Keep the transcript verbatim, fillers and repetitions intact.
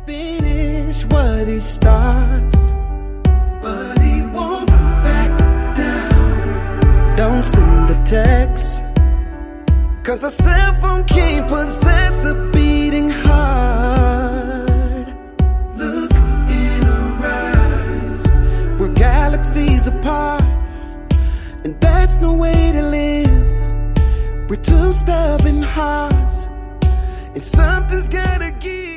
finish what he starts, but he won't back down. Don't send the text, cause a cell phone can't possess a beating heart. Look in her eyes, we're galaxies apart, and that's no way to live. We're two stubborn hearts, and something's gotta give.